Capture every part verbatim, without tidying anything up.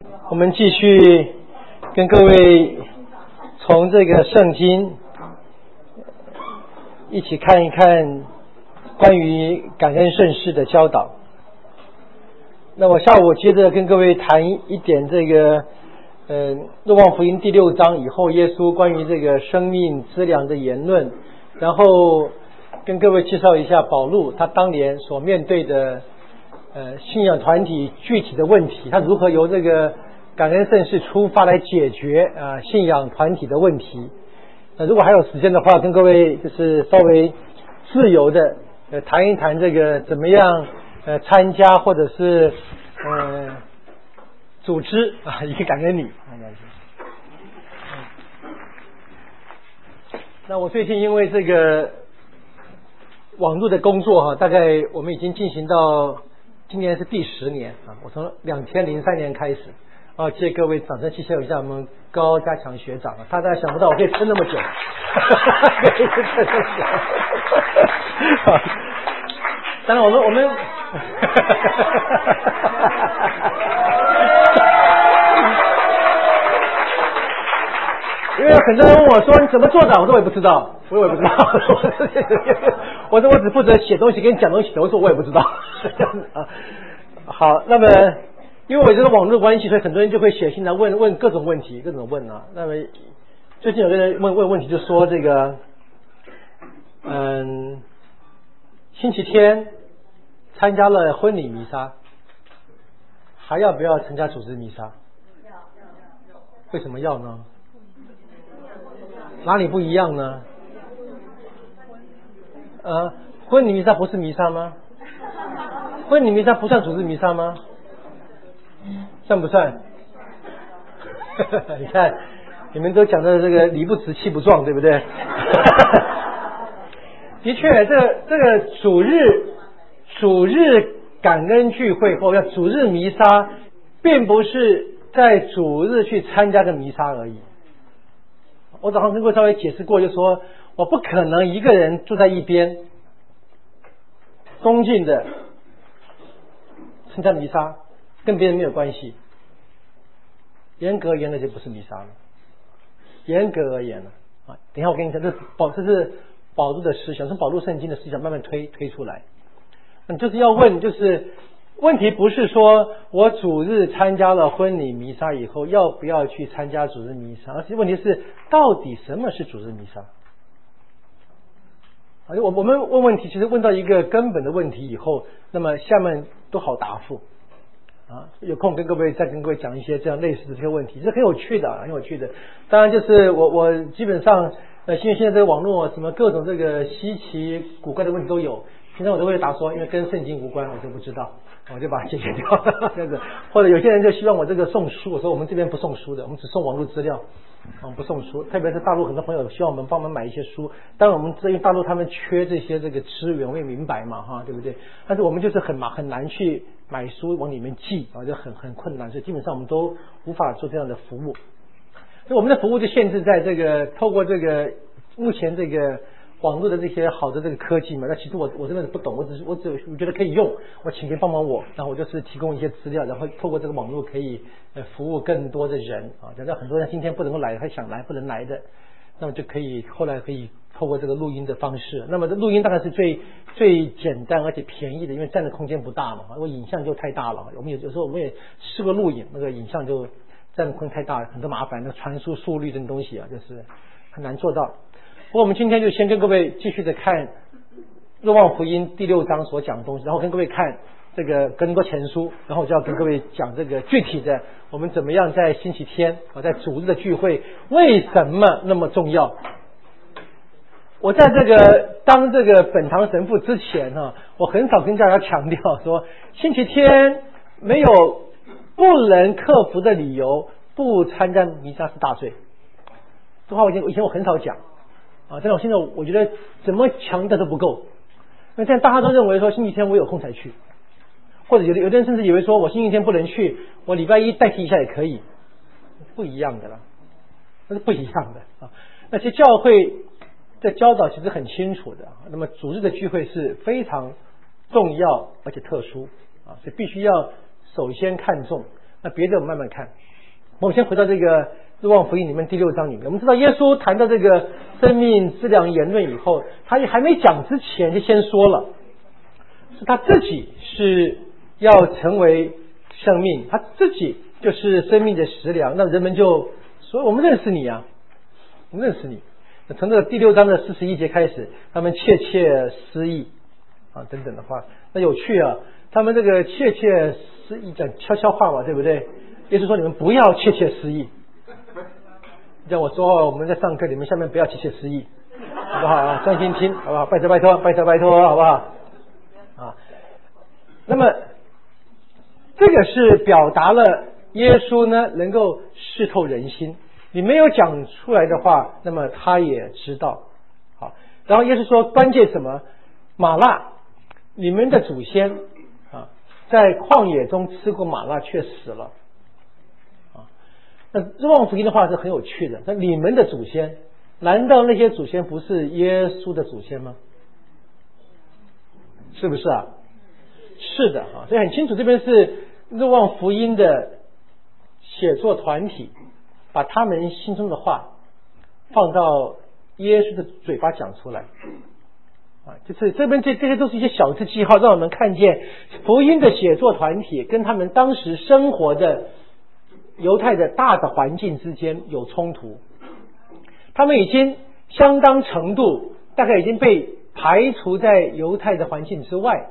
我们继续跟各位从这个圣经一起看一看关于感恩圣事的教导。那我下午接着跟各位谈一点这个呃若望福音第六章以后耶稣关于这个生命资粮的言论，然后跟各位介绍一下保禄他当年所面对的呃信仰团体具体的问题，他如何由这个感恩圣事出发来解决啊、呃、信仰团体的问题。那如果还有时间的话，跟各位就是稍微自由的呃谈一谈这个怎么样呃参加或者是呃组织啊一个感恩礼。那我最近因为这个网络的工作哈、啊，大概我们已经进行到今年是第十年啊，我从两千零三年开始。啊，借各位掌声谢谢一下我们高家强学长啊，他大概想不到我可以撑那么久。当然我们我们因为很多人问我说你怎么做的，我说我也不知道，我也不知道。我说我只负责写东西跟讲东西，我说我也不知道。啊，好，那么因为我这个网络关系，所以很多人就会写信来问问各种问题，各种问啊。那么最近有个人问问问题，就说这个，嗯，星期天参加了婚礼弥撒，还要不要参加组织弥撒？为什么要呢？哪里不一样呢？呃，婚礼弥撒不是弥撒吗？婚礼弥撒不算组织弥撒吗？算不算？你看你们都讲的这个理不直气不壮，对不对？的确，这个这个主日主日感恩聚会或者主日弥撒，并不是在主日去参加个弥撒而已。我早上跟各位稍微解释过，就说我不可能一个人坐在一边恭敬的参加弥撒，跟别人没有关系。严格而言，那就不是弥撒了。严格而言了啊，等一下我跟你讲，这保这是保禄的思想，是保禄圣经的思想慢慢推推出来。嗯，就是要问，就是问题不是说我主日参加了婚礼弥撒以后要不要去参加主日弥撒，而且问题是到底什么是主日弥撒？啊，我我们问问题，其实问到一个根本的问题以后，那么下面都好答复。啊，有空跟各位再跟各位讲一些这样类似的这个问题，这很有趣的，很有趣的。当然，就是我我基本上呃，因为现在这个网络什么各种这个稀奇古怪的问题都有，平常我都会答说，因为跟圣经无关，我就不知道，我就把它解决掉这样子。或者有些人就希望我这个送书，我说我们这边不送书的，我们只送网络资料，我们不送书。特别是大陆很多朋友希望我们帮忙买一些书，当然我们因为大陆他们缺这些这个资源，我也明白嘛哈，对不对？但是我们就是很麻很难去买书往里面寄啊，就很很困难，所以基本上我们都无法做这样的服务。所以我们的服务就限制在这个透过这个目前这个网络的这些好的这个科技嘛。那其实我我真的是不懂，我只是我只我觉得可以用，我请人帮忙我，然后我就是提供一些资料，然后透过这个网络可以呃服务更多的人啊。假设很多人今天不能够来，还想来不能来的，那么就可以后来可以透过这个录音的方式。那么这录音当然是最最简单而且便宜的，因为占的空间不大嘛，如果影像就太大了。我们有有时候我们也试过录影，那个影像就占的空间太大了，很多麻烦，那个传输速率这种东西啊，就是很难做到。不过我们今天就先跟各位继续的看若望福音第六章所讲的东西，然后跟各位看这个哥林多前书，然后我就要跟各位讲这个具体的我们怎么样在星期天啊，在主日的聚会为什么那么重要。我在这个当这个本堂神父之前呢、啊，我很少跟大家强调说星期天没有不能克服的理由不参加弥撒是大罪。这话我以前以前我很少讲啊，但是我现在我觉得怎么强调都不够。那现在大家都认为说星期天我有空才去，或者有的有的人甚至以为说我星期天不能去，我礼拜一代替一下也可以，不一样的啦，那是不一样的啊。那些教会的教导其实很清楚的，那么主日的聚会是非常重要而且特殊啊，所以必须要首先看重。 那别的我们慢慢看。我们先回到这个若望福音里面第六章里面，我们知道耶稣谈到这个生命之粮言论以后，他也还没讲之前就先说了，是他自己是要成为生命，他自己就是生命的食粮。那人们就说我们认识你啊，我们认识你。从这个第六章的四十一节开始，他们窃窃私议啊等等的话，那有趣啊，他们这个窃窃私议讲悄悄话嘛，对不对？耶稣说你们不要窃窃私议。像我说话，我们在上课，你们下面不要窃窃私议，好不好啊？专心听，好不好？拜托拜托，拜托拜托，好不好？啊，那么这个是表达了耶稣呢能够视透人心，你没有讲出来的话，那么他也知道。好，然后耶稣说关键什么？玛纳，你们的祖先啊，在旷野中吃过玛纳却死了。那若望福音的话是很有趣的，那你们的祖先，难道那些祖先不是耶稣的祖先吗？是不是啊？是的啊，所以很清楚，这边是若望福音的写作团体把他们心中的话放到耶稣的嘴巴讲出来啊，就是这边这这些都是一些小字记号，让我们看见福音的写作团体跟他们当时生活的犹太的大的环境之间有冲突，他们已经相当程度大概已经被排除在犹太的环境之外。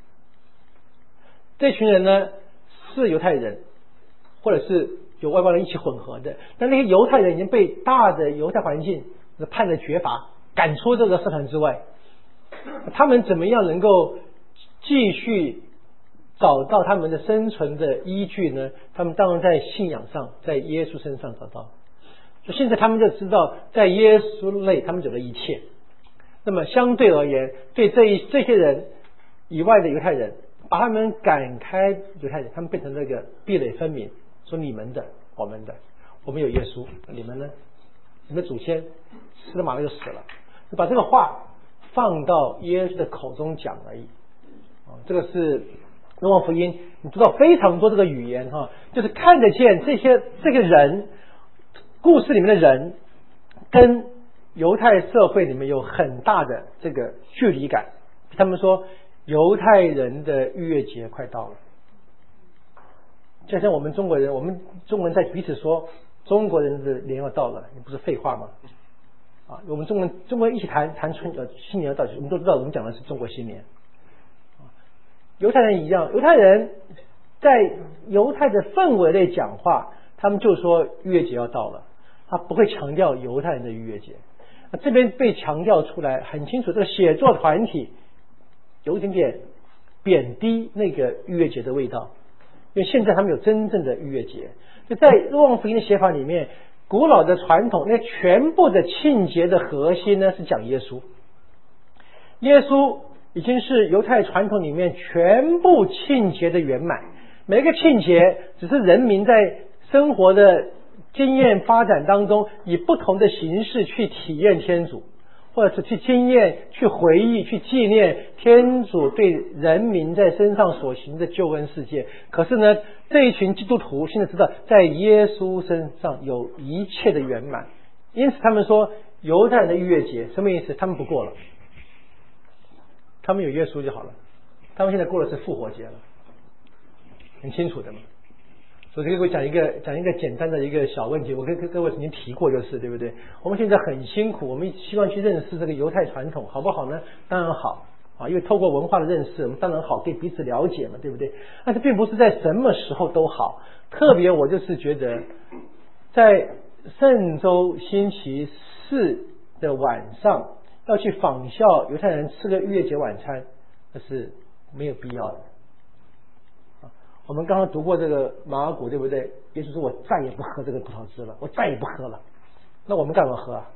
这群人呢是犹太人，或者是有外邦人一起混合的，但那些犹太人已经被大的犹太环境判了绝罚，赶出这个社团之外。他们怎么样能够继续找到他们的生存的依据呢？他们当然在信仰上，在耶稣身上找到。所以现在他们就知道，在耶稣内他们有了一切。那么相对而言，对这一这些人以外的犹太人，把他们赶开犹太人，他们变成那个壁垒分明，说你们的，我们的，我们有耶稣，你们呢？你们的祖先吃了马上就死了，就把这个话放到耶稣的口中讲而已。啊，这个是若望福音，你读到非常多这个语言哈，就是看得见这些这个人故事里面的人跟犹太社会里面有很大的这个距离感。他们说犹太人的逾越节快到了，就像我们中国人，我们中国人在彼此说中国人的年要到了，你不是废话吗？啊，我们中国中国人一起谈谈春呃新年要到，我们都知道我们讲的是中国新年。犹太人一样，犹太人在犹太的氛围内讲话，他们就说逾越节要到了，他不会强调犹太人的逾越节。那这边被强调出来很清楚，这个写作团体有一点点贬低那个逾越节的味道，因为现在他们有真正的逾越节。就在若望福音的写法里面，古老的传统那全部的庆节的核心呢是讲耶稣，耶稣已经是犹太传统里面全部庆节的圆满。每一个庆节只是人民在生活的经验发展当中以不同的形式去体验天主，或者是去经验去回忆去纪念天主对人民在身上所行的救恩世界。可是呢，这一群基督徒现在知道在耶稣身上有一切的圆满，因此他们说犹太人的逾越节什么意思？他们不过了，他们有耶稣就好了，他们现在过的是复活节了，很清楚的嘛。所以给我讲一个讲一个简单的一个小问题，我跟各位曾经提过，就是对不对？我们现在很辛苦，我们希望去认识这个犹太传统，好不好呢？当然好啊，因为透过文化的认识，我们当然好，可以彼此了解嘛，对不对？但是并不是在什么时候都好，特别我就是觉得，在圣周星期四的晚上要去仿效犹太人吃个逾越节晚餐，那是没有必要的。我们刚刚读过这个马尔谷，对不对？耶稣说我再也不喝这个葡萄汁了，我再也不喝了。那我们干嘛喝啊？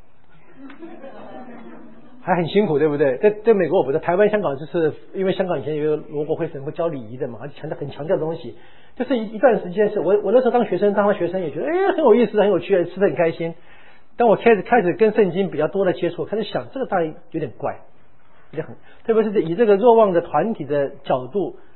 还很辛苦，对不对？在在美国我不知道，台湾香港就是因为香港以前有一个罗国会神会教礼仪的嘛，而且强调很强调的东西，就是一一段时间是我我那时候当学生当了学生也觉得哎很有意思很有趣，吃得很开心。当我开始开始跟圣经比较多的接触，开始想这个大概有点怪，有点很，特别是以这个若望的团体的角度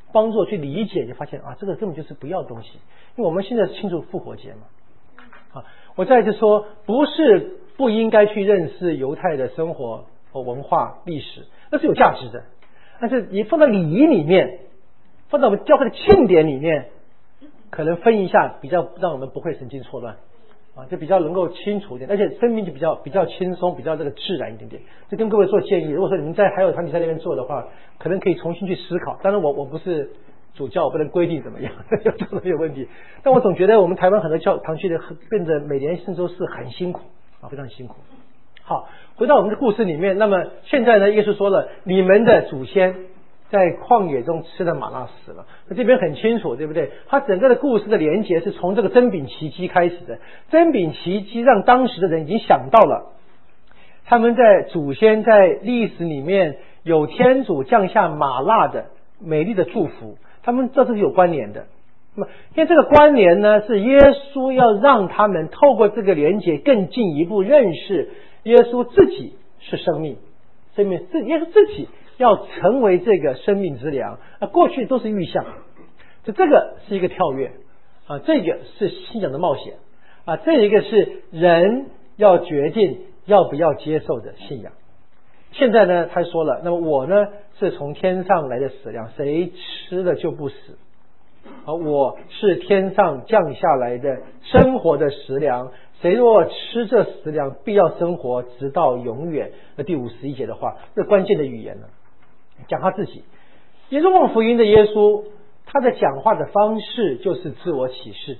帮助我去理解，就发现啊，这个根本就是不要东西，因为我们现在是庆祝复活节嘛。啊，我再一次说，不是不应该去认识犹太的生活和文化历史，那是有价值的。但是你放到礼仪里面，放到我们教会的庆典里面，可能分一下，比较让我们不会神经错乱啊，就比较能够清楚一点，而且生命就比较比较轻松，比较这个自然一点点。就跟各位做建议，如果说你们在还有团体在那边做的话，可能可以重新去思考。当然我我不是主教，我不能规定怎么样，有这种有问题。但我总觉得我们台湾很多教堂区的变得每年圣周四很辛苦啊，非常辛苦。好，回到我们的故事里面，那么现在呢，耶稣说了，你们的祖先在旷野中吃了玛纳死了。那这边很清楚，对不对？他整个的故事的连结是从这个蒸饼奇迹开始的。蒸饼奇迹让当时的人已经想到了，他们在祖先在历史里面有天主降下玛纳的美丽的祝福，他们知道这是有关联的。那么因为这个关联呢，是耶稣要让他们透过这个连结更进一步认识耶稣自己是生命，生命是耶稣自己要成为这个生命之粮。啊，过去都是预象，就这个是一个跳跃啊，这个是信仰的冒险啊，这一个是人要决定要不要接受的信仰。现在呢，他说了，那么我呢是从天上来的食粮，谁吃了就不死。啊，我是天上降下来的生活的食粮，谁若吃这食粮，必要生活直到永远。那第五十一节的话，这关键的语言呢，讲他自己。耶稣望福音的耶稣，他的讲话的方式就是自我启示。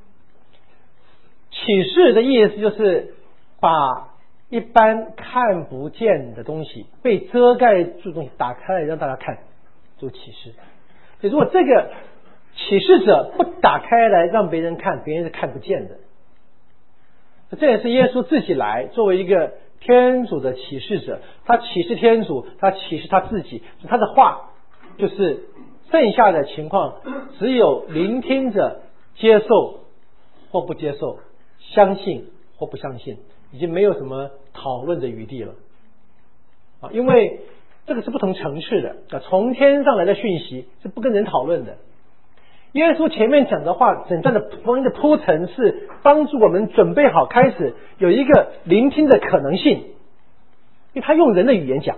启示的意思就是把一般看不见的东西，被遮盖住的东西打开来让大家看，就是启示。所以如果这个启示者不打开来让别人看，别人是看不见的。这也是耶稣自己来作为一个天主的启示者，他启示天主，他启示他自己，他的话就是剩下的情况只有聆听者接受或不接受，相信或不相信，已经没有什么讨论的余地了啊！因为这个是不同层次的啊，从天上来的讯息是不跟人讨论的。耶稣前面讲的话，整段的福音的铺陈是帮助我们准备好开始有一个聆听的可能性，因为他用人的语言讲，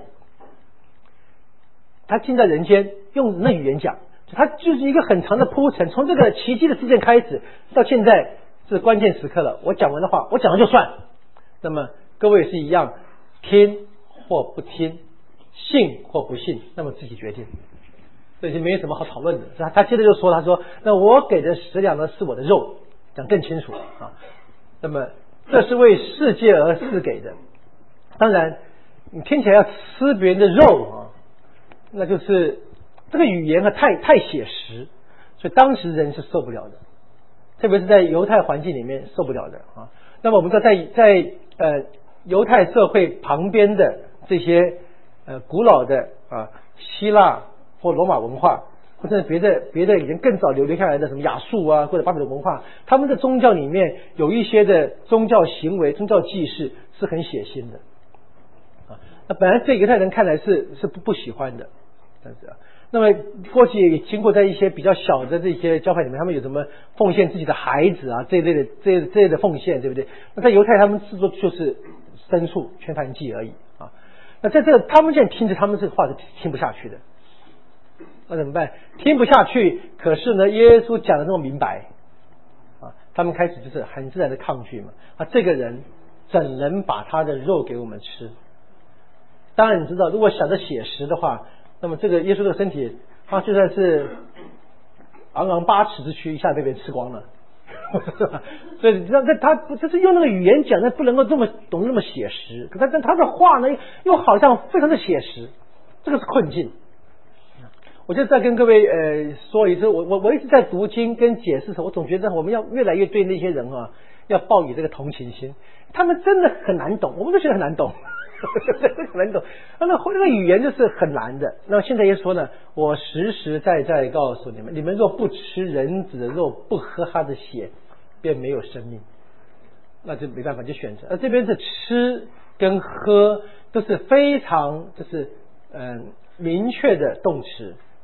他进在人间用人的语言讲，他就是一个很长的铺陈，从这个奇迹的事件开始到现在是关键时刻了。我讲完的话，我讲了就算。那么各位也是一样，听或不听，信或不信，那么自己决定。这已经没有什么好讨论的。他他接着就说，他说那我给的食粮呢是我的肉，讲更清楚啊。那么这是为世界而赐给的。当然你听起来要吃别人的肉啊，那就是这个语言和太太写实，所以当时人是受不了的，特别是在犹太环境里面受不了的啊。那么我们知道在在呃犹太社会旁边的这些呃古老的啊希腊或罗马文化，或者别的别的已经更早流留下来的什么亚述啊或者巴比伦文化，他们的宗教里面有一些的宗教行为、宗教祭祀是很血腥的啊。那本来对犹太人看来是是不不喜欢的，但是啊，那么过去也经过在一些比较小的这些教派里面，他们有什么奉献自己的孩子啊这一类的这这类的奉献，对不对？那在犹太他们制作就是牲畜全燔祭而已啊。那在这个他们现在听着他们这个话是听不下去的。那怎么办？听不下去，可是呢，耶稣讲的那么明白啊，他们开始就是很自然的抗拒嘛。啊，这个人怎能把他的肉给我们吃？当然你知道，如果想着写实的话，那么这个耶稣的身体，他就算是昂昂八尺之躯，一下被别人吃光了，是吧？所以你知道，他就是用那个语言讲，那不能够这么懂那么写实。可他但他的话呢，又好像非常的写实，这个是困境。我就再跟各位呃说一次，我我我一直在读经跟解释的时候，我总觉得我们要越来越对那些人啊，要抱以这个同情心。他们真的很难懂，我们都觉得很难懂，很难懂。那那个语言就是很难的。那现在也说呢，我实实在在告诉你们，你们若不吃人子的肉，不喝他的血，便没有生命。那就没办法，就选择。而这边是吃跟喝都是非常就是嗯、呃、明确的动词。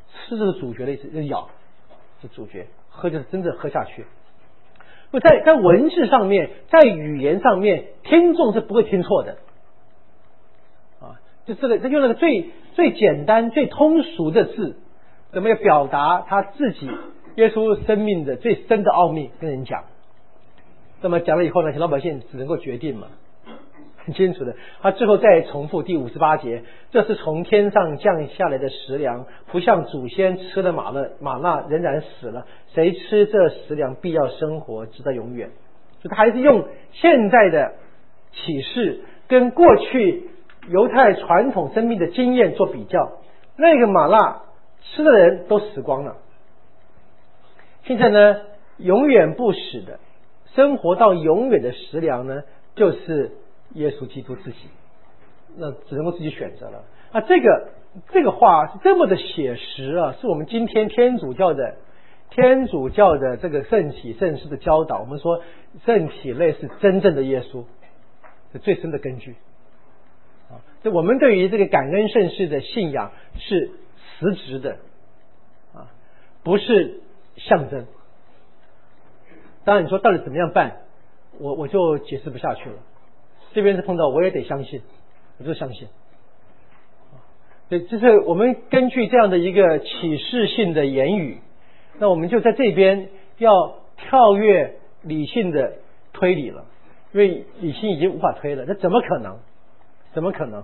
吃就是主角的意思，就是咬是主角，喝就是真正喝下去。在在文字上面，在语言上面，听众是不会听错的啊！就这个，他用那个最最简单、最通俗的字，怎么样表达他自己耶稣生命的最深的奥秘，跟人讲。那么讲了以后呢，老百姓只能够决定嘛，很清楚的。他最后再重复第五十八节，这是从天上降下来的食粮，不像祖先吃了玛勒玛纳仍然死了，谁吃这食粮必要生活直到永远。就他还是用现在的启示跟过去犹太传统生命的经验做比较，那个玛纳吃的人都死光了，现在呢永远不死的生活到永远的食粮呢，就是耶稣基督自己，那只能够自己选择了。啊，这个这个话是这么的写实啊，是我们今天天主教的天主教的这个圣体圣事的教导。我们说圣体类是真正的耶稣，是最深的根据啊。这我们对于这个感恩圣事的信仰是实质的啊，不是象征。当然你说到底怎么样办，我我就解释不下去了。这边是碰到我也得相信，我就相信。对，就是我们根据这样的一个启示性的言语，那我们就在这边要跳跃理性的推理了，因为理性已经无法推了，那怎么可能？怎么可能？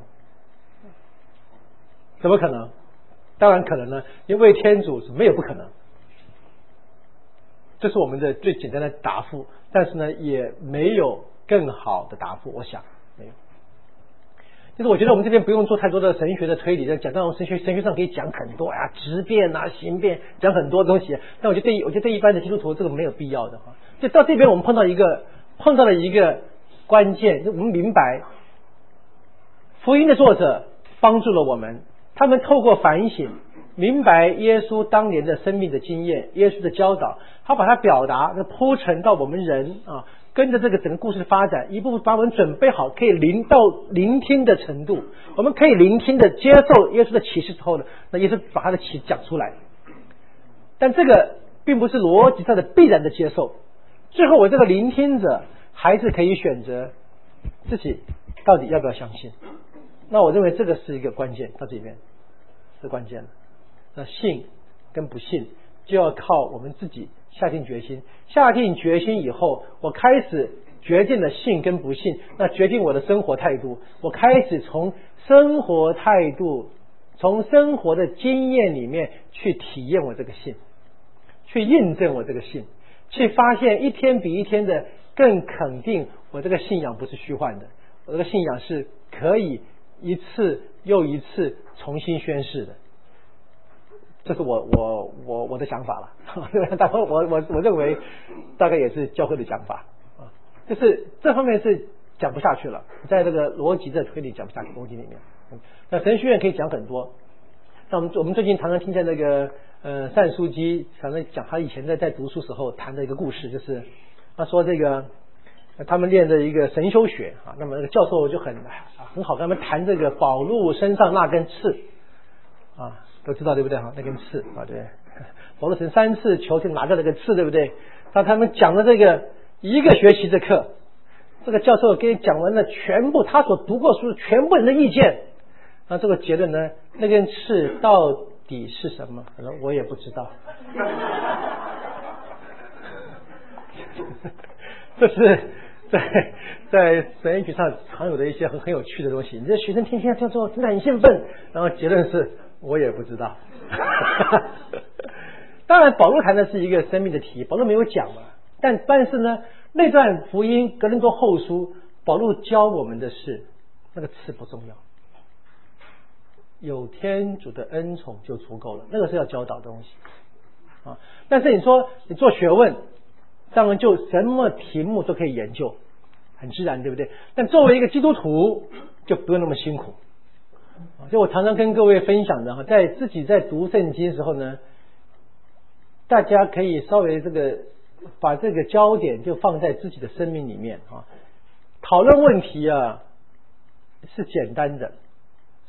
怎么可能？当然可能呢，因为天主是没有不可能。这是我们的最简单的答复，但是呢，也没有更好的答复，我想没有。就是我觉得我们这边不用做太多的神学的推理，讲到神学神学上可以讲很多啊，质变啊、形变，讲很多东西。但我觉得对我觉得对一般的基督徒这个没有必要的哈。就到这边我们碰到一个碰到了一个关键，就我们明白福音的作者帮助了我们，他们透过反省明白耶稣当年的生命的经验，耶稣的教导，他把它表达铺陈到我们人啊，跟着这个整个故事的发展，一步步把我们准备好可以聆到聆听的程度。我们可以聆听的接受耶稣的启示之后呢，那耶稣把他的启讲出来。但这个并不是逻辑上的必然的接受，最后我这个聆听者还是可以选择自己到底要不要相信。那我认为这个是一个关键，到这边是关键的。那信跟不信就要靠我们自己下定决心，下定决心以后，我开始决定了信跟不信，那决定我的生活态度。我开始从生活态度，从生活的经验里面去体验我这个信，去印证我这个信，去发现一天比一天的更肯定我这个信仰不是虚幻的，我这个信仰是可以一次又一次重新宣誓的。这是我我我我的想法了，但我我我认为大概也是教会的讲法啊，就是这方面是讲不下去了，在这个逻辑的推理讲不下去，逻辑里面，那神学院可以讲很多。那我们我们最近常常听见那个呃单书记常常讲他以前在在读书时候谈的一个故事，就是他说这个他们练的一个神修学啊，那么那个教授就很很好跟他们谈这个保禄身上那根刺啊。都知道对不对哈？那根刺啊，对，保罗神三次求神拿掉那个刺，对不对？那他们讲了这个一个学期的课，这个教授给你讲完了全部他所读过书全部人的意见，那这个结论呢？那根刺到底是什么？可能我也不知道。这是在在神学上常有的一些很很有趣的东西。你这学生天天这样做，真的很兴奋，然后结论是。我也不知道。当然保罗谈的是一个生命的题，保罗没有讲嘛，但但是呢那段福音格林多后书保罗教我们的是那个刺不重要，有天主的恩宠就足够了，那个是要教导的东西啊。但是你说你做学问当然就什么题目都可以研究，很自然对不对？但作为一个基督徒就不用那么辛苦。就我常常跟各位分享的哈，在自己在读圣经的时候呢，大家可以稍微这个把这个焦点就放在自己的生命里面啊，讨论问题啊是简单的，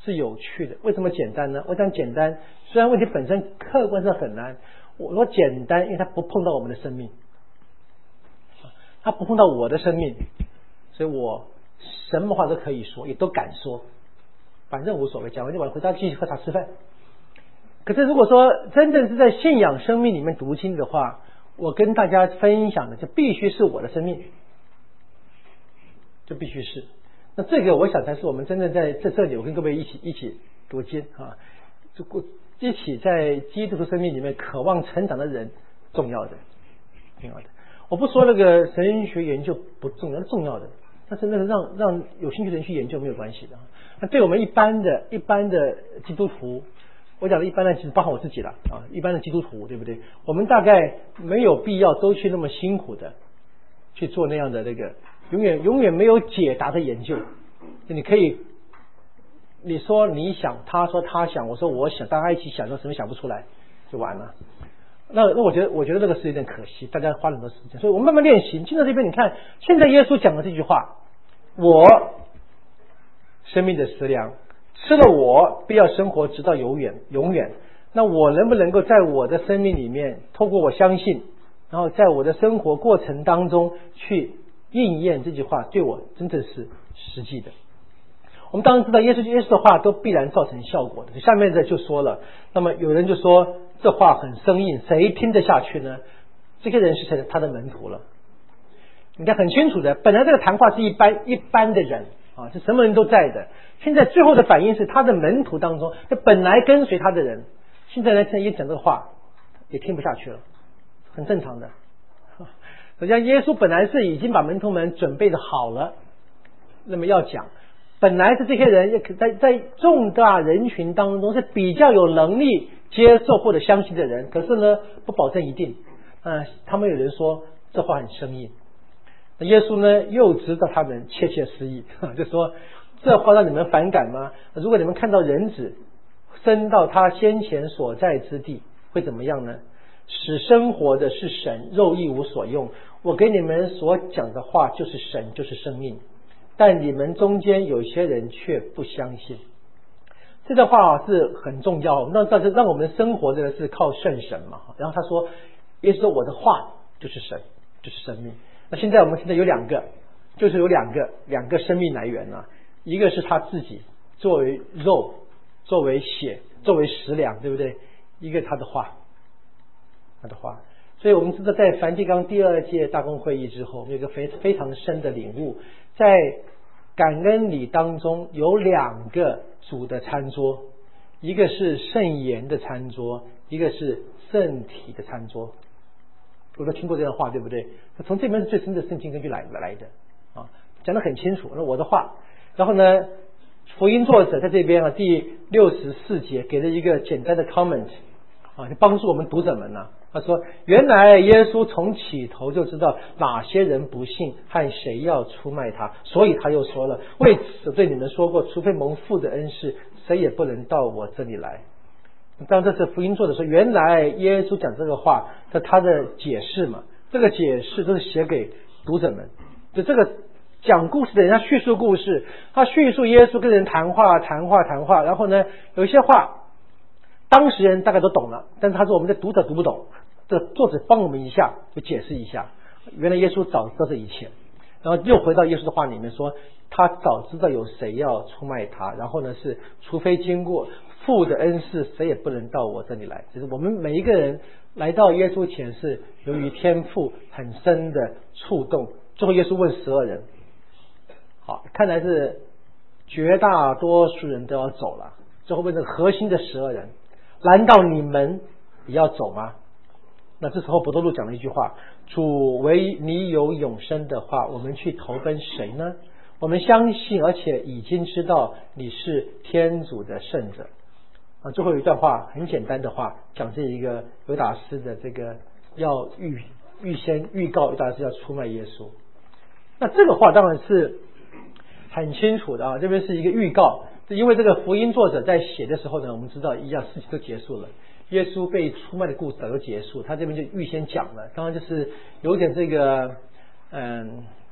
是有趣的。为什么简单呢？为什么简单？虽然问题本身客观上很难，我说简单，因为它不碰到我们的生命，它不碰到我的生命，所以我什么话都可以说，也都敢说，反正无所谓。讲完就完，回家继续喝茶吃饭。可是如果说真正是在信仰生命里面读经的话，我跟大家分享的就必须是我的生命，就必须是。那这个我想才是我们真正在在这里，我跟各位一起一起读经啊，就一起在基督徒生命里面渴望成长的人，重要的，重要的。我不说那个神学研究不重要，重要的，但是那个让让有兴趣的人去研究没有关系的。那对我们一般的一般的基督徒，我讲的一般的其实包括我自己了啊，一般的基督徒对不对？我们大概没有必要都去那么辛苦的去做那样的那个永远永远没有解答的研究。你可以你说你想，他说他想，我说我想，大家一起想，说什么想不出来就完了。那那我觉得我觉得那个是有点可惜，大家花很多时间，所以我们慢慢练习。进到这边你看，现在耶稣讲的这句话，我生命的食粮，吃了我必要生活直到永远永远。那我能不能够在我的生命里面，透过我相信，然后在我的生活过程当中去应验这句话，对我真正是实际的。我们当然知道耶稣耶稣的话都必然造成效果的。下面的就说了，那么有人就说这话很生硬，谁听得下去呢？这些人是谁？他的门徒了。你看很清楚的，本来这个谈话是一般一般的人啊，是什么人都在的。现在最后的反应是他的门徒当中，这本来跟随他的人，现在呢现在一讲这个话也听不下去了，很正常的。实际上耶稣本来是已经把门徒们准备的好了，那么要讲。本来是这些人也在在众大人群当中是比较有能力接受或者相信的人，可是呢不保证一定。嗯、呃，他们有人说这话很生硬，那耶稣呢又知道他们窃窃私语，就说这话让你们反感吗？如果你们看到人子升到他先前所在之地，会怎么样呢？使生活的是神，肉一无所用。我给你们所讲的话就是神，就是生命。但你们中间有些人却不相信。这段话是很重要，那但是让我们生活的是靠圣神嘛。然后他说，耶稣说我的话就是神，就是生命。那现在我们现在有两个，就是有两个两个生命来源啊，一个是他自己作为肉，作为血，作为食粮，对不对？一个他的话，他的话。所以我们知道，在梵蒂冈第二届大公会议之后，有一个非非常深的领悟，在感恩礼当中有两个主的餐桌，一个是圣言的餐桌，一个是圣体的餐桌。我都听过这样的话，对不对？从这边是最深的圣经根据来来的啊，讲得很清楚。那我的话，然后呢，福音作者在这边啊，第六十四节给了一个简单的 comment 啊，就帮助我们读者们呢、啊。他说，原来耶稣从起头就知道哪些人不信和谁要出卖他，所以他又说了，为此对你们说过，除非蒙父的恩赐，谁也不能到我这里来。当然这是福音作者说，原来耶稣讲这个话是他的解释嘛，这个解释都是写给读者们，就这个讲故事的人他叙述故事，他叙述耶稣跟人谈话谈话谈话，然后呢有一些话当事人大概都懂了，但是他说我们的读者读不懂，这作者帮我们一下就解释一下，原来耶稣早知道这一切，然后又回到耶稣的话里面说，他早知道有谁要出卖他，然后呢是除非经过父的恩赐，谁也不能到我这里来。就是我们每一个人来到耶稣前是由于天父很深的触动。最后耶稣问十二人，好，看来是绝大多数人都要走了，最后问这个核心的十二人，难道你们也要走吗？那这时候伯多禄讲了一句话，主唯你有永生的话，我们去投奔谁呢？我们相信而且已经知道你是天主的圣者。啊，最后有一段话很简单的话，讲这一个犹达斯的这个要预预先预告犹达斯要出卖耶稣。那这个话当然是很清楚的啊，这边是一个预告，因为这个福音作者在写的时候呢，我们知道一样事情都结束了，耶稣被出卖的故事早就结束，他这边就预先讲了，当然就是有点这个嗯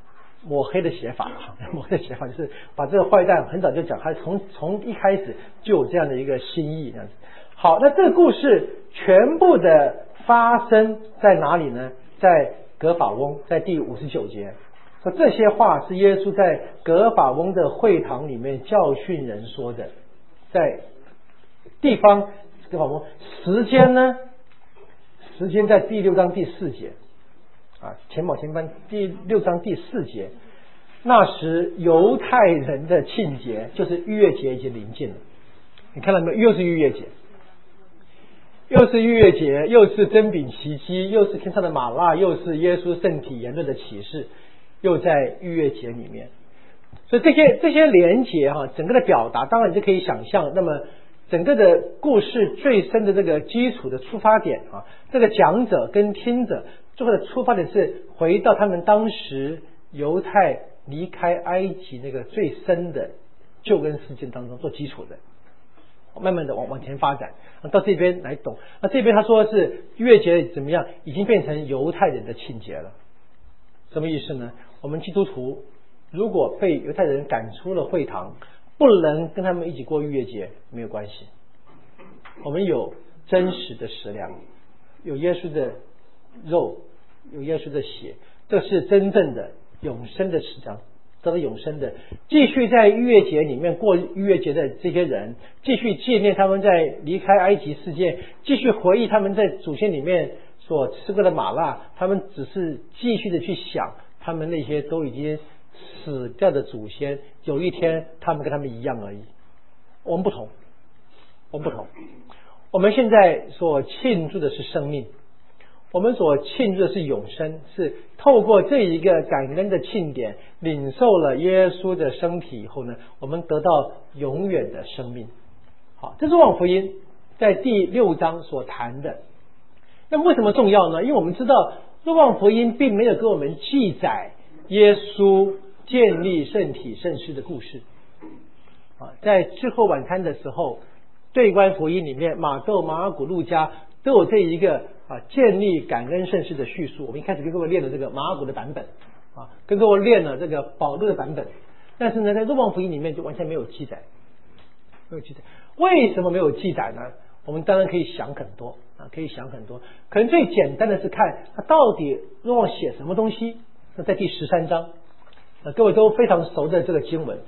抹黑的写法，抹黑的写法就是把这个坏蛋很早就讲，他从从一开始就有这样的一个心意这样子。好，那这个故事全部的发生在哪里呢？在革法翁，在第五十九节说这些话是耶稣在革法翁的会堂里面教训人说的。在地方革法翁，时间呢？时间在第六章第四节啊，前某前班第六章第四节。那时犹太人的庆节，就是逾越节已经临近了。你看到没有？又是逾越节，又是逾越节，又是真饼奇迹，又是天上的玛纳，又是耶稣圣体言论的启示，又在逾越节里面。所以这些这些连结哈，整个的表达，当然你就可以想象，那么整个的故事最深的这个基础的出发点啊，这个讲者跟听者最后的出发点是回到他们当时犹太离开埃及那个最深的救恩事件当中做基础的，慢慢的往往前发展，到这边来懂。那这边他说的是逾越节怎么样，已经变成犹太人的庆节了。什么意思呢？我们基督徒如果被犹太人赶出了会堂，不能跟他们一起过逾越节，没有关系。我们有真实的食粮，有耶稣的肉，有耶稣的血，这是真正的永生的食粮，得到永生的。继续在逾越节里面过逾越节的这些人，继续纪念他们在离开埃及事件，继续回忆他们在祖先里面所吃过的玛纳，他们只是继续的去想他们那些都已经死掉的祖先，有一天他们跟他们一样而已。我们不同，我们不同。我们现在所庆祝的是生命，我们所庆祝的是永生，是透过这一个感恩的庆典，领受了耶稣的身体以后呢，我们得到永远的生命。好，这是若望福音在第六章所谈的。那么为什么重要呢？因为我们知道若望福音并没有给我们记载耶稣建立圣体圣事的故事啊，在最后晚餐的时候，对观福音里面，马窦、马尔谷、路加都有这一个啊建立感恩圣事的叙述。我们一开始跟各位练了这个马尔谷的版本啊，跟各位练了这个保罗的版本，但是呢，在若望福音里面就完全没有记载，没有记载。为什么没有记载呢？我们当然可以想很多啊，可以想很多。可能最简单的是看他到底若望写什么东西。那在第十三章，呃，各位都非常熟的这个经文，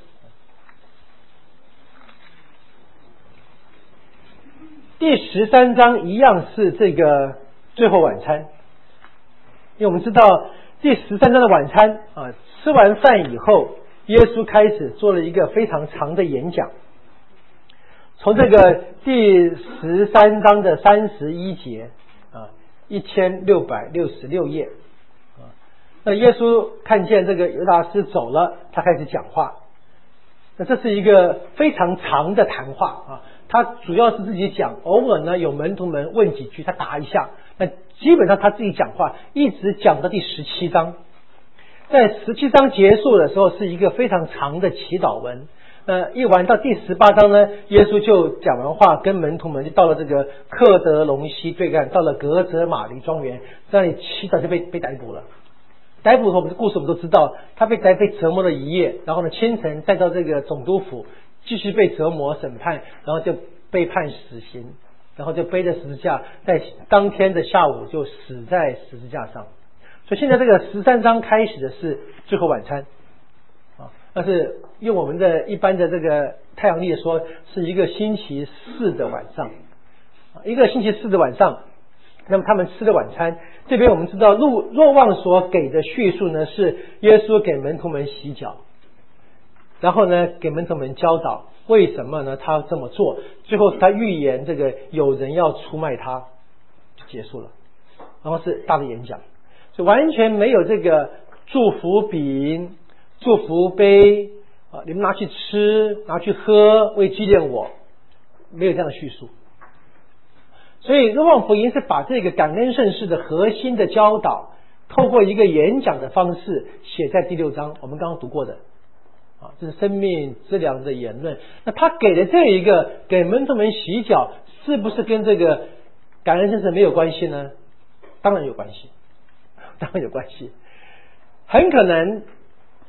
第十三章一样是这个最后晚餐。因为我们知道第十三章的晚餐啊，吃完饭以后，耶稣开始做了一个非常长的演讲。从这个第十三章的三十一节啊，一千六百六十六页啊，那耶稣看见这个犹大斯走了，他开始讲话。那这是一个非常长的谈话啊，他主要是自己讲，偶尔呢有门徒们问几句，他答一下。那基本上他自己讲话，一直讲到第十七章。在十七章结束的时候，是一个非常长的祈祷文。呃，一完到第十八章呢，耶稣就讲完话，跟门徒们就到了这个克德隆西对岸，到了格泽马黎庄园，在那里祈祷就被被逮捕了。逮捕我们的故事我们都知道，他被逮被折磨了一夜，然后呢清晨带到这个总督府，继续被折磨审判，然后就被判死刑，然后就背着十字架，在当天的下午就死在十字架上。所以现在这个十三章开始的是最后晚餐啊，但是用我们的一般的这个太阳历说，是一个星期四的晚上，一个星期四的晚上，那么他们吃的晚餐。这边我们知道若若望所给的叙述呢，是耶稣给门徒们洗脚，然后呢给门徒们教导为什么呢他这么做，最后他预言这个有人要出卖他，就结束了。然后是大的演讲，所以完全没有这个祝福饼、祝福杯啊，你们拿去吃，拿去喝，为纪念我，没有这样的叙述。所以若望福音是把这个感恩圣事的核心的教导，透过一个演讲的方式写在第六章，我们刚刚读过的啊，这是生命之粮的言论。那他给的这一个给门徒们洗脚，是不是跟这个感恩圣事没有关系呢？当然有关系，当然有关系。很可能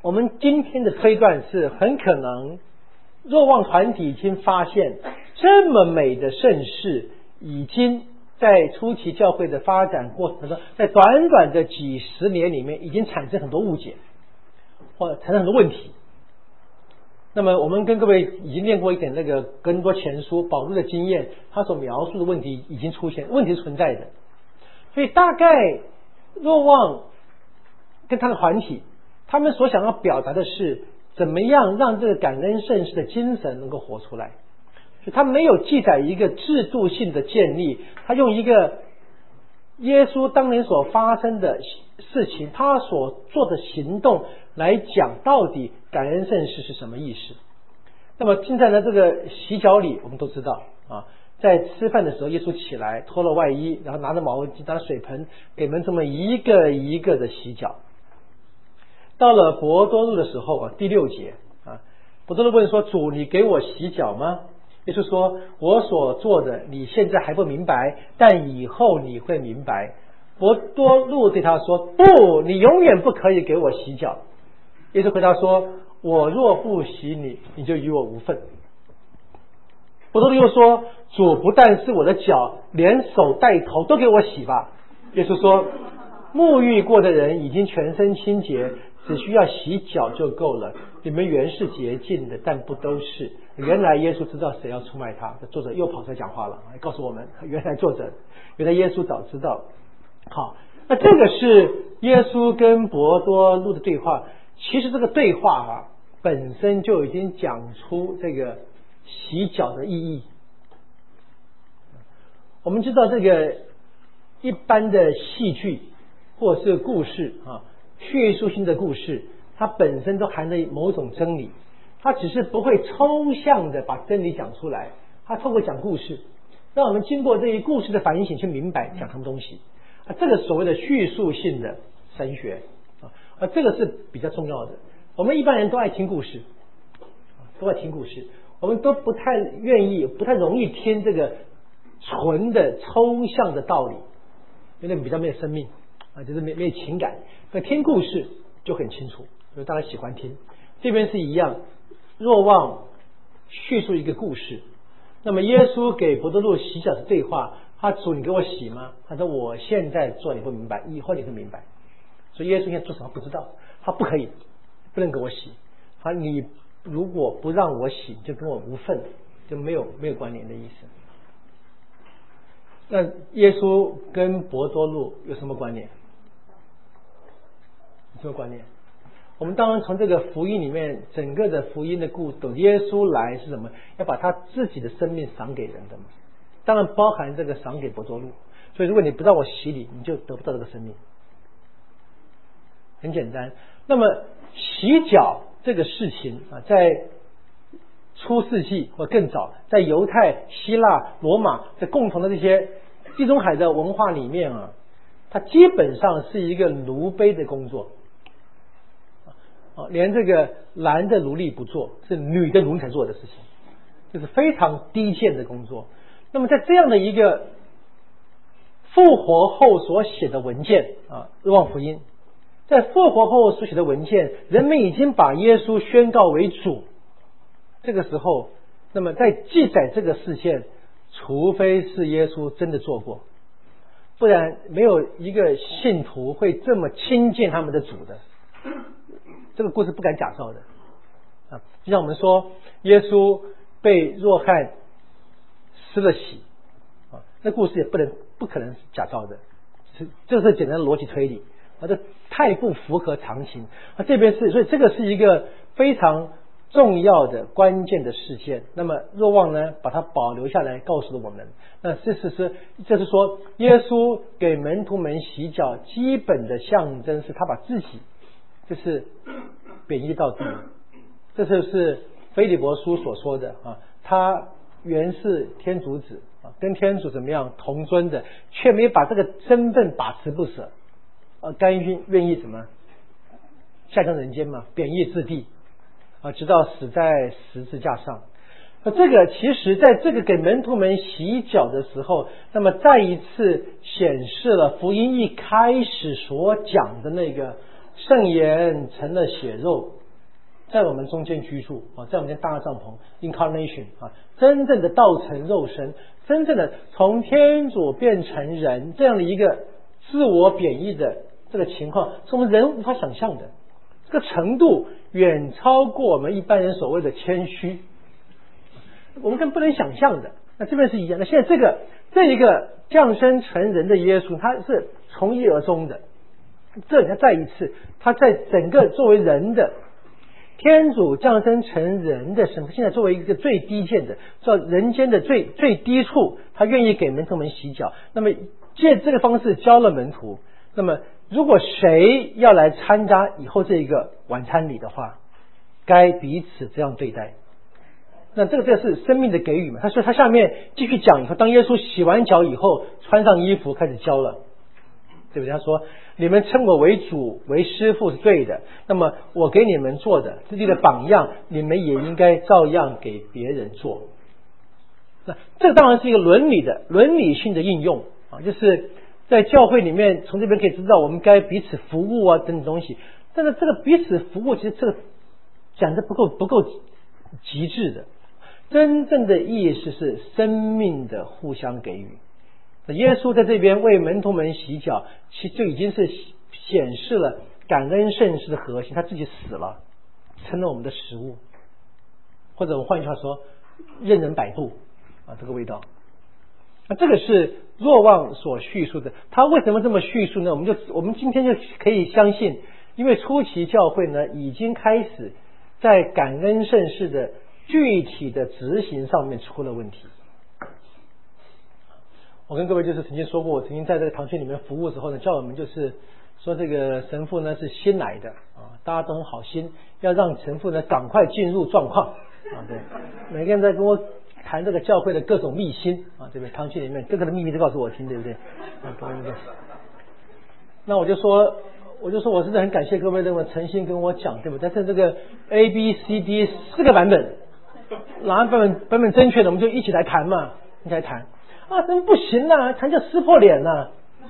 我们今天的推断是，很可能若望团体已经发现，这么美的盛世已经在初期教会的发展过程中，在短短的几十年里面，已经产生很多误解，或者产生很多问题。那么我们跟各位已经念过一点那个哥林多前书保罗的经验，他所描述的问题已经出现，问题是存在的。所以大概若望跟他的团体，他们所想要表达的是怎么样让这个感恩盛世的精神能够活出来。所以他没有记载一个制度性的建立，他用一个耶稣当年所发生的事情，他所做的行动来讲到底感恩盛世是什么意思。那么现在呢，这个洗脚礼我们都知道啊，在吃饭的时候，耶稣起来脱了外衣，然后拿着毛巾拿着水盆给门徒们一个一个的洗脚。到了伯多禄的时候啊，第六节啊，伯多禄问说：主，你给我洗脚吗？耶稣说：我所做的你现在还不明白，但以后你会明白。伯多禄对他说：不，你永远不可以给我洗脚。耶稣回答说：我若不洗你，你就与我无分。伯多禄又说：主不但是我的脚，连手带头都给我洗吧。耶稣说：沐浴过的人已经全身清洁，只需要洗脚就够了。你们原是洁净的，但不都是。原来耶稣知道谁要出卖他，作者又跑出来讲话了，告诉我们原来作者原来耶稣早知道。好，那这个是耶稣跟伯多禄的对话。其实这个对话啊本身就已经讲出这个洗脚的意义。我们知道这个一般的戏剧或是故事啊，叙述性的故事，它本身都含着某种真理，它只是不会抽象的把真理讲出来，它透过讲故事，让我们经过这一故事的反省去明白讲什么东西啊，这个所谓的叙述性的神学啊，这个是比较重要的。我们一般人都爱听故事，都爱听故事，我们都不太愿意，不太容易听这个纯的抽象的道理，因为比较没有生命啊，就是没没有情感。那听故事就很清楚，所以大家喜欢听。这边是一样，若望叙述一个故事，那么耶稣给伯多禄洗脚的对话，他主你给我洗吗？他说我现在做你不明白，以后你会明白。所以耶稣现在做什么不知道，他不可以，不能给我洗。他你如果不让我洗，就跟我无份，就没有没有关联的意思。那耶稣跟伯多禄有什么关联？有什么关联？我们当然从这个福音里面，整个的福音的故事，等耶稣来是什么？要把他自己的生命赏给人的嘛，当然包含这个赏给伯多禄。所以如果你不让我洗礼，你就得不到这个生命。很简单。那么洗脚这个事情啊，在初世纪或更早，在犹太、希腊、罗马在共同的这些地中海的文化里面啊，它基本上是一个奴婢的工作啊，连这个男的奴隶不做，是女的奴隶才做的事情，就是非常低贱的工作。那么在这样的一个复活后所写的文件啊，若望福音，在复活后所写的文件，人们已经把耶稣宣告为主。这个时候，那么在记载这个事件，除非是耶稣真的做过，不然没有一个信徒会这么亲近他们的主的。这个故事不敢假造的啊，就像我们说，耶稣被若翰施了洗啊，那故事也不能不可能是假造的，是这是简单的逻辑推理啊，这太不符合常情啊。这边是，所以这个是一个非常重要的关键的事件。那么若望呢，把它保留下来，告诉了我们。那这是是，这是说，耶稣给门徒们洗脚，基本的象征是他把自己，这是贬义到底。这就是腓立伯书所说的啊，他原是天主子啊，跟天主怎么样同尊的，却没把这个身份把持不舍，啊，甘愿愿意怎么下降人间嘛，贬义至地。啊，直到死在十字架上。那这个其实在这个给门徒们洗脚的时候，那么再一次显示了福音一开始所讲的那个圣言成了血肉，在我们中间居住啊，在我们间大帐篷 incarnation 啊，真正的道成肉身，真正的从天主变成人，这样的一个自我贬义的这个情况，是我们人无法想象的。这个程度远超过我们一般人所谓的谦虚，我们更不能想象的。那这边是一样的。现在这个这一个降生成人的耶稣，他是从一而终的。这里他再一次，他在整个作为人的天主降生成人的身份，现在作为一个最低贱的，做人间的最最低处，他愿意给门徒们洗脚。那么借这个方式教了门徒。那么如果谁要来参加以后这一个晚餐礼的话，该彼此这样对待。那这个这是生命的给予嘛？他说他下面继续讲以后，当耶稣洗完脚以后，穿上衣服开始教了，对不对？他说你们称我为主为师傅是对的，那么我给你们做的自己的榜样，你们也应该照样给别人做。那这当然是一个伦理的伦理性的应用啊，就是在教会里面从这边可以知道我们该彼此服务啊等等东西。但是这个彼此服务其实这个讲的不够不够极致的，真正的意思是生命的互相给予。耶稣在这边为门徒们洗脚，其实就已经是显示了感恩圣事的核心，他自己死了成了我们的食物，或者我换句话说任人摆布啊，这个味道。那这个是若望所叙述的。他为什么这么叙述呢？我们就我们今天就可以相信，因为初期教会呢已经开始在感恩圣事的具体的执行上面出了问题。我跟各位就是曾经说过，我曾经在这个堂区里面服务的时候呢，叫我们就是说这个神父呢是新来的啊，大家都很好心，要让神父呢赶快进入状况啊。对，每个人在跟我谈这个教会的各种秘辛啊，对不对？堂区里面各个的秘密都告诉我听，对不对？啊，各位对。那我就说，我就说我真的很感谢各位那么诚心跟我讲，对不对？但是这个 A B C D 四个版本，哪个版本版本正确的，我们就一起来谈嘛，一起来谈。啊，真不行啊，谈就撕破脸了。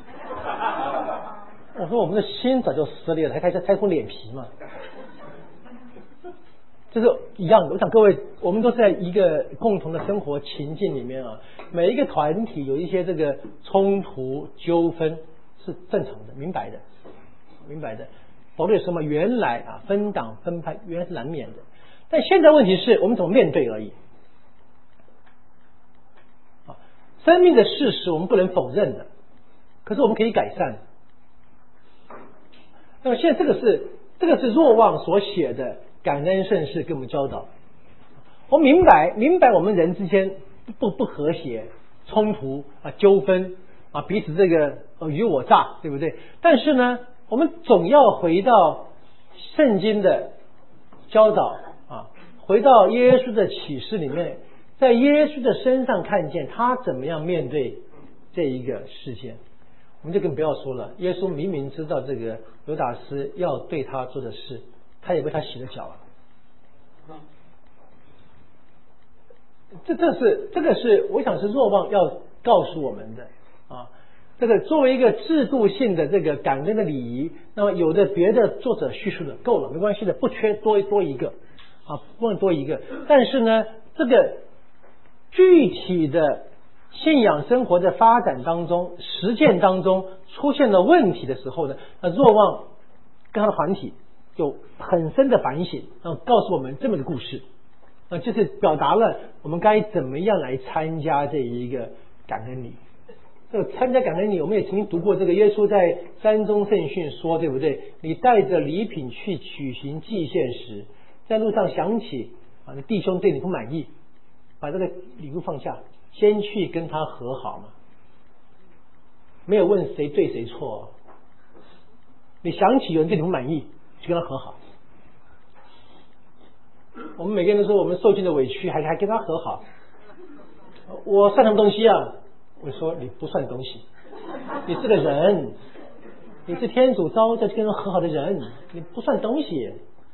我说我们的心早就撕裂了，还开始拆出脸皮嘛。就是一样的，我想各位，我们都是在一个共同的生活情境里面啊。每一个团体有一些这个冲突纠纷是正常的，明白的，明白的。保罗说嘛，原来啊分党分派原来是难免的，但现在问题是我们怎么面对而已。啊，生命的事实我们不能否认的，可是我们可以改善。那么现在这个是这个是若望所写的感恩圣事给我们教导。我明白明白我们人之间不不和谐、冲突啊、纠纷啊，彼此这个尔虞我诈，对不对？但是呢，我们总要回到圣经的教导啊，回到耶稣的启示里面，在耶稣的身上看见他怎么样面对这一个事件。我们就更不要说了，耶稣明明知道这个犹达斯要对他做的事，他也为他洗了脚了。这这是这个是我想是若望要告诉我们的啊。这个作为一个制度性的这个感恩的礼仪，那么有的别的作者叙述的够了，没关系的，不缺多多一个啊，不能多一个。但是呢，这个具体的信仰生活的发展当中、实践当中出现了问题的时候呢，那若望跟他的团体有很深的反省，然后告诉我们这么个故事，啊，就是表达了我们该怎么样来参加这一个感恩礼。这个参加感恩礼，我们也曾经读过这个耶稣在山中圣训说，对不对？你带着礼品去举行祭献时，在路上想起啊，你弟兄对你不满意，把这个礼物放下，先去跟他和好嘛，没有问谁对谁错。你想起有人对你不满意，去跟他和好。我们每个人都说我们受尽了委屈，还还跟他和好。我算什么东西啊？我说你不算东西，你是个人，你是天主召在跟人和好的人，你不算东西。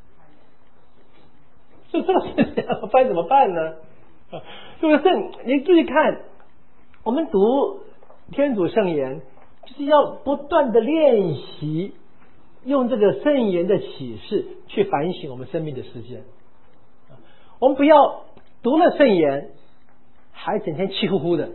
所以这个事情该怎么办呢？是不是？你注意看，我们读天主圣言，就是要不断的练习用这个圣言的启示去反省我们生命的时间。我们不要读了圣言还整天气呼呼的。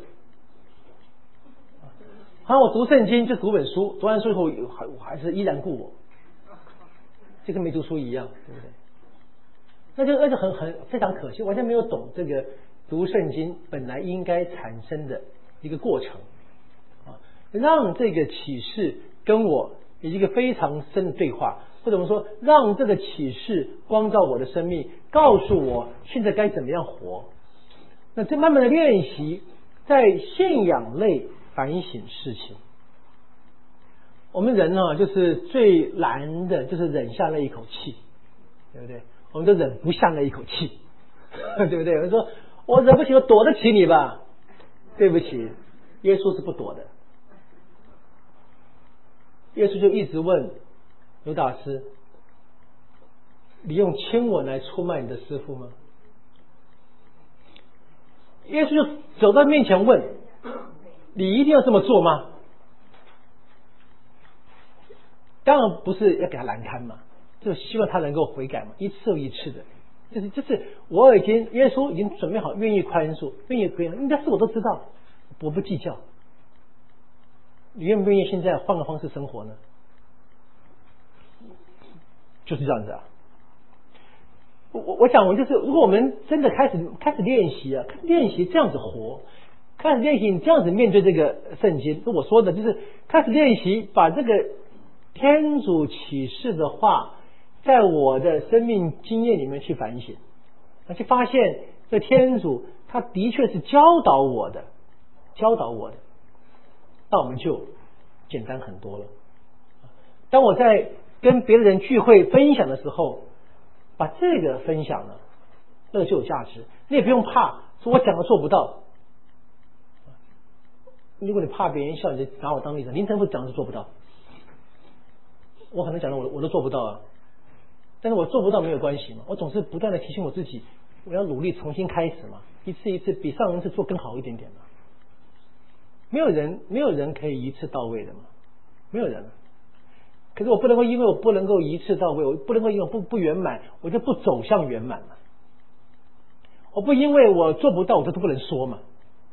好像我读圣经就读本书，读完书以后还还是依然故我，就跟没读书一样，对不对？那就那就很很非常可惜，完全没有懂这个读圣经本来应该产生的一个过程啊，让这个启示跟我有一个非常深的对话，或者我们说让这个启示光照我的生命，告诉我现在该怎么样活。那这慢慢的练习，在信仰类反省事情。我们人呢，就是最难的，就是忍下那一口气，对不对？我们都忍不下那一口气，对不对？有人说我忍不起，我躲得起你吧？对不起，耶稣是不躲的。耶稣就一直问犹大师：“你用亲吻来出卖你的师傅吗？”耶稣就走到面前问：“你一定要这么做吗？”当然不是要给他难堪嘛，就是希望他能够悔改嘛，一次又一次的，就是就是我已经耶稣已经准备好，愿意宽恕，愿意悔改，应该是我都知道，我不计较。你愿不愿意现在换个方式生活呢？就是这样子啊。我我我想，我就是，如果我们真的开始开始练习啊，开始练习这样子活，开始练习你这样子面对这个圣经，我说的就是开始练习把这个天主启示的话，在我的生命经验里面去反省，而且发现这天主他的确是教导我的，教导我的，那我们就简单很多了。当我在跟别人聚会分享的时候，把这个分享了，那个就有价值。你也不用怕说我讲的做不到，如果你怕别人笑，你就拿我当例子。林神父讲的做不到，我可能讲的我我都做不到啊，但是我做不到没有关系嘛，我总是不断的提醒我自己，我要努力重新开始嘛，一次一次比上一次做更好一点点嘛。没有人没有人可以一次到位的嘛，没有人。可是我不能够因为我不能够一次到位，我不能够因为我不不圆满，我就不走向圆满了。我不因为我做不到，我就都不能说嘛，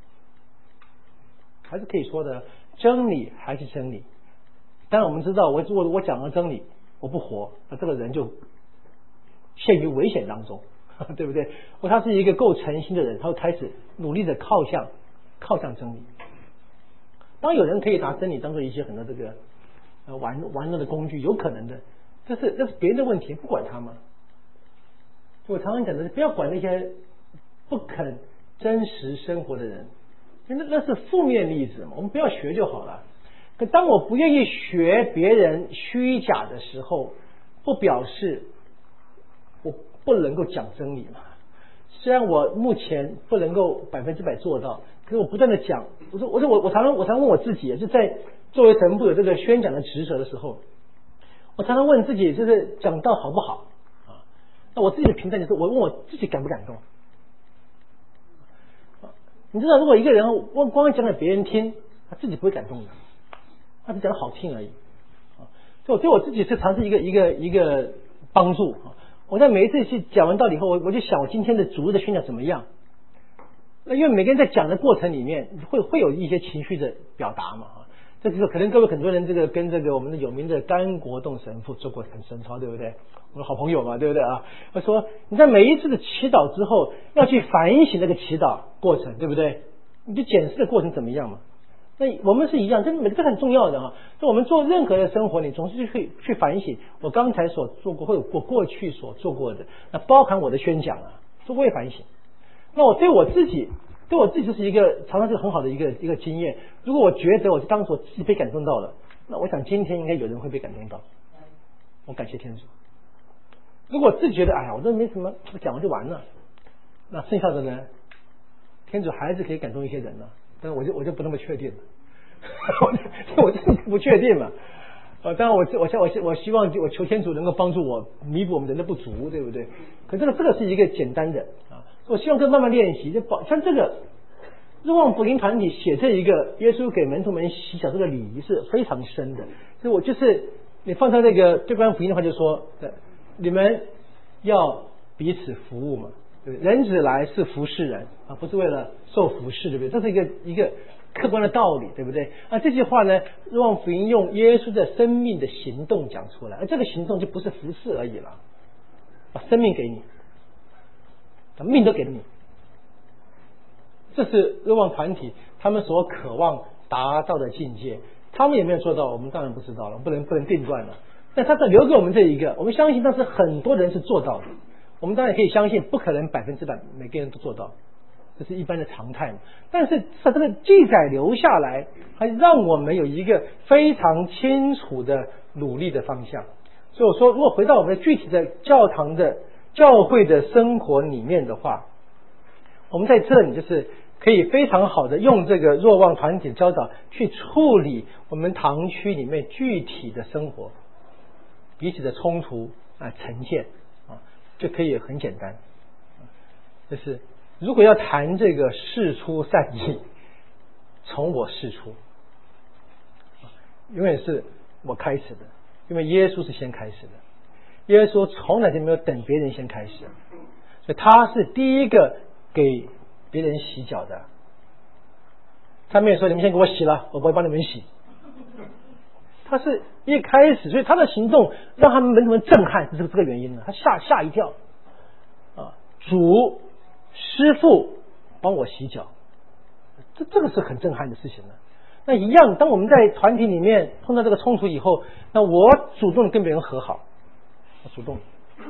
还是可以说的，真理还是真理。当然我们知道，我我我讲了真理，我不活，那这个人就陷于危险当中，对不对？或他是一个够诚心的人，他会开始努力的靠向靠向真理。当有人可以拿真理当做一些很多这个呃玩玩乐的工具，有可能的，这是这是别人的问题，不管他嘛。我常常讲的是，不要管那些不肯真实生活的人，那那是负面例子嘛，我们不要学就好了。可当我不愿意学别人虚假的时候，不表示我不能够讲真理嘛。虽然我目前不能够百分之百做到，可是我不断的讲，我说我说我我常常我常问我自己，就在作为神父有这个宣讲的职责的时候，我常常问自己，就是讲道好不好啊？那我自己的评价就是，我问我自己感不感动。你知道，如果一个人光光讲给别人听，他自己不会感动的，他只讲的好听而已。所以我对我自己是尝试一个一个一个帮助。我在每一次去讲完道理以后，我我就想我今天的主日的宣讲怎么样？那因为每个人在讲的过程里面会会有一些情绪的表达嘛，这就是可能各位很多人这个跟这个我们的有名的甘国栋神父做过很神操，对不对？我们好朋友嘛，对不对啊？他说你在每一次的祈祷之后要去反省那个祈祷过程，对不对？你就检视的过程怎么样嘛？那我们是一样，这每个很重要的啊。那我们做任何的生活，你总是去去反省我刚才所做过或者我过去所做过的，那包含我的宣讲啊，是我也反省。那我对我自己，对我自己就是一个常常是很好的一个一个经验。如果我觉得我当时我自己被感动到了，那我想今天应该有人会被感动到。我感谢天主。如果自己觉得哎呀，我这没什么，讲完就完了，那剩下的呢，天主还是可以感动一些人呢、啊。但是我就我就不那么确定了，我真的不确定嘛。呃，当然我我我我希望我求天主能够帮助我弥补我们人的不足，对不对？可这个这个是一个简单的啊，我希望这慢慢练习。就保像这个日望福音团体写这一个耶稣给门徒们洗脚这个礼仪是非常深的，所以我就是你放在那个对观福音的话，就说你们要彼此服务嘛，对不对？人子来是服侍人啊，不是为了受服侍，对不对？这是一个一个客观的道理，对不对？啊，这句话呢，若望福音用耶稣的生命的行动讲出来，而这个行动就不是服侍而已了，把生命给你，把命都给了你，这是若望团体他们所渴望达到的境界。他们有没有做到，我们当然不知道了，不能不能定断了。但他在留给我们这一个，我们相信，但是很多人是做到的。我们当然可以相信，不可能百分之百每个人都做到，这是一般的常态嘛。但是它这个记载留下来，还让我们有一个非常清楚的努力的方向。所以我说，如果回到我们具体的教堂的教会的生活里面的话，我们在这里就是可以非常好的用这个若望团体的教导去处理我们堂区里面具体的生活彼此的冲突啊呈现啊，就可以很简单。就是如果要谈这个事出善意，从我事出，永远是我开始的，因为耶稣是先开始的，耶稣从来就没有等别人先开始，所以他是第一个给别人洗脚的。他没有说你们先给我洗了，我不会帮你们洗。他是一开始，所以他的行动让他们门徒们震撼，是这个这个原因呢。他吓吓一跳啊！主师父帮我洗脚，这这个是很震撼的事情呢。那一样，当我们在团体里面碰到这个冲突以后，那我主动跟别人和好，我主动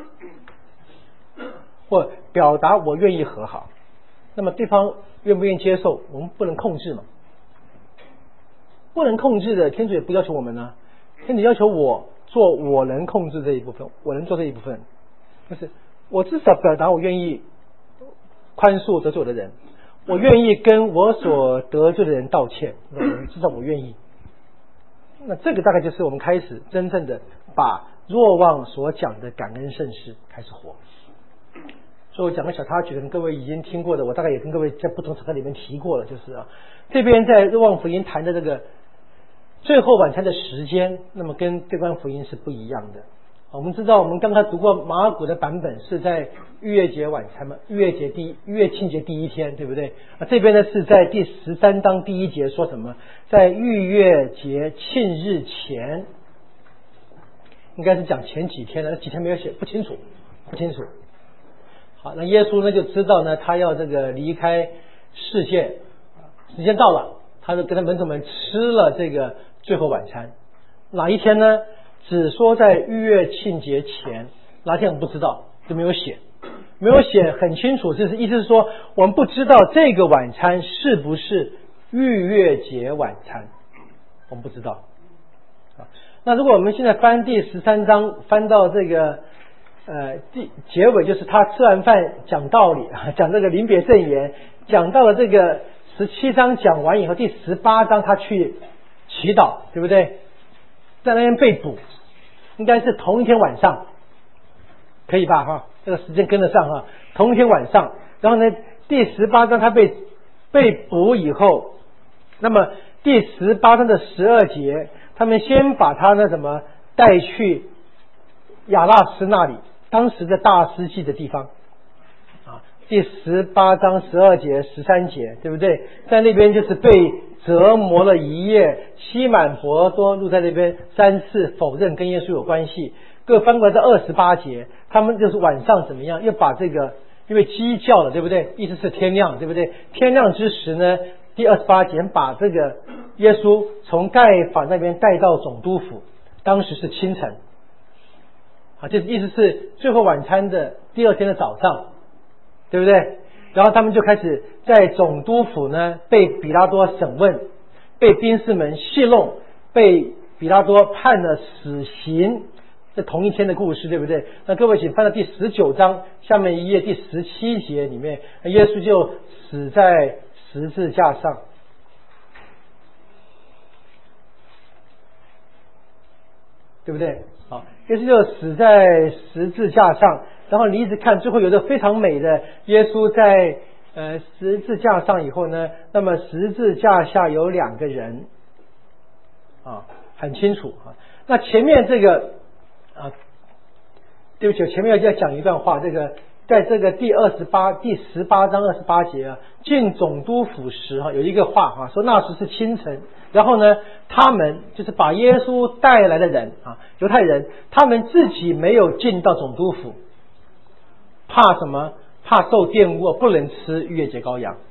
或表达我愿意和好，那么对方愿不愿意接受，我们不能控制嘛。不能控制的，天主也不要求我们呢。天主要求我做我能控制这一部分，我能做这一部分，就是我至少表达我愿意宽恕得罪我的人，我愿意跟我所得罪的人道歉，至少我愿意。那这个大概就是我们开始真正的把若望所讲的感恩圣事开始活。所以我讲个小插曲，可能各位已经听过的，我大概也跟各位在不同场合里面提过了，就是啊，这边在若望福音谈的这个最后晚餐的时间，那么跟对观福音是不一样的。我们知道，我们刚才读过马尔谷的版本是在逾越节晚餐嘛，逾越节第逾越庆节第一天，对不对？啊，这边呢是在第十三章第一节说什么？在逾越节庆日前，应该是讲前几天了，几天没有写，不清楚，不清楚。好，那耶稣呢就知道呢，他要这个离开世界，时间到了，他就跟他门徒们吃了这个最后晚餐。哪一天呢？只说在逾越庆节前，哪天我们不知道，就没有写，没有写很清楚，就是意思是说，我们不知道这个晚餐是不是逾越节晚餐，我们不知道。那如果我们现在翻第十三章，翻到这个呃第结尾，就是他吃完饭讲道理，讲这个临别赠言，讲到了这个十七章讲完以后，第十八章他去祈祷，对不对？在那边被捕，应该是同一天晚上，可以吧？哈，这个时间跟得上哈。同一天晚上，然后呢，第十八章他被被捕以后，那么第十八章的十二节，他们先把他那什么带去亚纳斯那里，当时的大司祭的地方啊。第十八章十二节、十三节，对不对？在那边就是被折磨了一夜，西满伯多禄在那边三次否认跟耶稣有关系。各翻过来到二十八节，他们就是晚上怎么样，又把这个因为鸡叫了，对不对？意思是天亮，对不对？天亮之时呢，第二十八节把这个耶稣从盖法那边带到总督府，当时是清晨，啊，这意思是最后晚餐的第二天的早上，对不对？然后他们就开始在总督府呢被比拉多审问，被兵士们戏弄，被比拉多判了死刑，这同一天的故事，对不对？那各位请翻到第十九章下面一页第十七节里面，耶稣就死在十字架上，对不对？好，耶稣就死在十字架上，然后你一直看，最后有一个非常美的耶稣在呃十字架上以后呢，那么十字架下有两个人啊，很清楚啊。 那前面这个啊，对不起，我前面要要讲一段话，这个在这个第二十八第十八章二十八节啊，进总督府时哈，有一个话啊，说那时是清晨，然后呢，他们就是把耶稣带来的人啊，犹太人，他们自己没有进到总督府，怕什么？怕受玷污，不能吃逾越节羔羊。